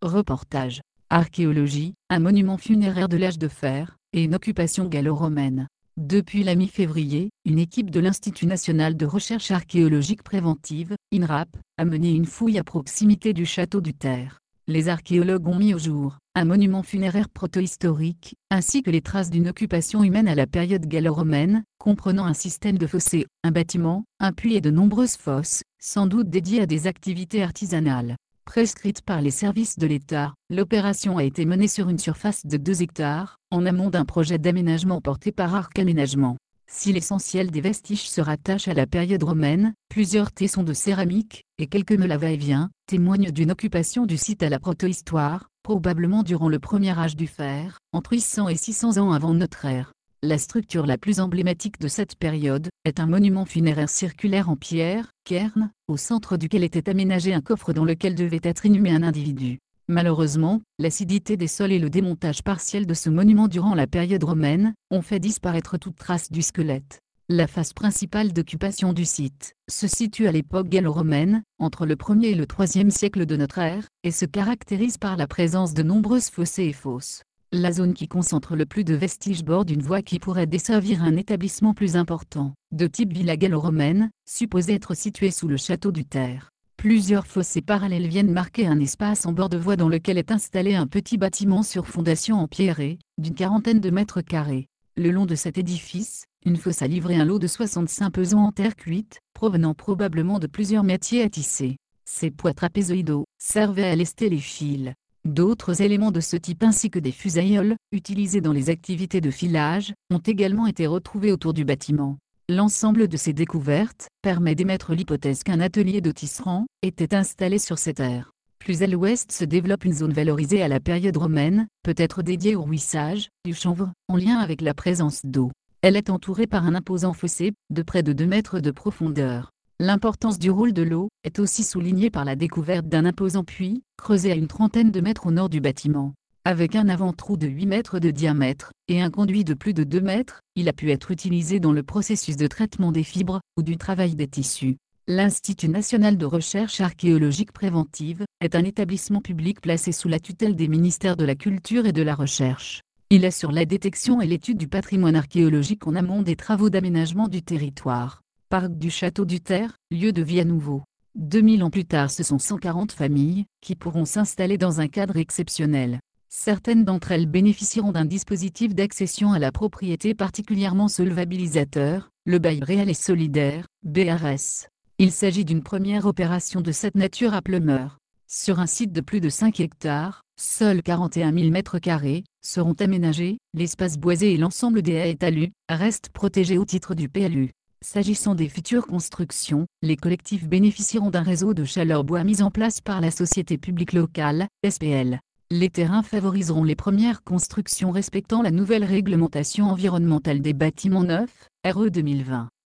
Reportage. Archéologie, un monument funéraire de l'âge de fer, et une occupation gallo-romaine. Depuis la mi-février, une équipe de l'Institut national de recherche archéologique préventive, INRAP, a mené une fouille à proximité du château du Terre. Les archéologues ont mis au jour un monument funéraire protohistorique, ainsi que les traces d'une occupation humaine à la période gallo-romaine, comprenant un système de fossés, un bâtiment, un puits et de nombreuses fosses, sans doute dédiées à des activités artisanales. Prescrite par les services de l'État, l'opération a été menée sur une surface de 2 hectares, en amont d'un projet d'aménagement porté par Arc Aménagement. Si l'essentiel des vestiges se rattache à la période romaine, plusieurs tessons de céramique, et quelques meules va-et-vient, témoignent d'une occupation du site à la protohistoire, probablement durant le premier âge du fer, entre 800 et 600 ans avant notre ère. La structure la plus emblématique de cette période est un monument funéraire circulaire en pierre, cairn, au centre duquel était aménagé un coffre dans lequel devait être inhumé un individu. Malheureusement, l'acidité des sols et le démontage partiel de ce monument durant la période romaine ont fait disparaître toute trace du squelette. La phase principale d'occupation du site se situe à l'époque gallo-romaine, entre le 1er et le 3e siècle de notre ère, et se caractérise par la présence de nombreuses fossés et fosses. La zone qui concentre le plus de vestiges borde une voie qui pourrait desservir un établissement plus important, de type villa gallo-romaine, supposé être situé sous le château du Terre. Plusieurs fossés parallèles viennent marquer un espace en bord de voie dans lequel est installé un petit bâtiment sur fondation en pierrerie, d'une quarantaine de mètres carrés. Le long de cet édifice, une fosse a livré un lot de 65 pesants en terre cuite, provenant probablement de plusieurs métiers à tisser. Ces poids trapézoïdaux servaient à lester les fils. D'autres éléments de ce type ainsi que des fusailloles, utilisés dans les activités de filage, ont également été retrouvés autour du bâtiment. L'ensemble de ces découvertes permet d'émettre l'hypothèse qu'un atelier de tisserand était installé sur cette aire. Plus à l'ouest se développe une zone valorisée à la période romaine, peut-être dédiée au rouissage du chanvre, en lien avec la présence d'eau. Elle est entourée par un imposant fossé, de près de 2 mètres de profondeur. L'importance du rôle de l'eau est aussi soulignée par la découverte d'un imposant puits, creusé à une trentaine de mètres au nord du bâtiment. Avec un avant-trou de 8 mètres de diamètre, et un conduit de plus de 2 mètres, il a pu être utilisé dans le processus de traitement des fibres, ou du travail des tissus. L'Institut national de recherche archéologique préventive est un établissement public placé sous la tutelle des ministères de la Culture et de la Recherche. Il assure la détection et l'étude du patrimoine archéologique en amont des travaux d'aménagement du territoire. Parc du Château du Terre, lieu de vie à nouveau. 2000 ans plus tard, ce sont 140 familles qui pourront s'installer dans un cadre exceptionnel. Certaines d'entre elles bénéficieront d'un dispositif d'accession à la propriété particulièrement solvabilisateur, le bail réel et solidaire, BRS. Il s'agit d'une première opération de cette nature à Pleumeur. Sur un site de plus de 5 hectares, seuls 41 000 m² seront aménagés, l'espace boisé et l'ensemble des haies et talus restent protégés au titre du PLU. S'agissant des futures constructions, les collectifs bénéficieront d'un réseau de chaleur bois mis en place par la société publique locale, SPL. Les terrains favoriseront les premières constructions respectant la nouvelle réglementation environnementale des bâtiments neufs, RE 2020.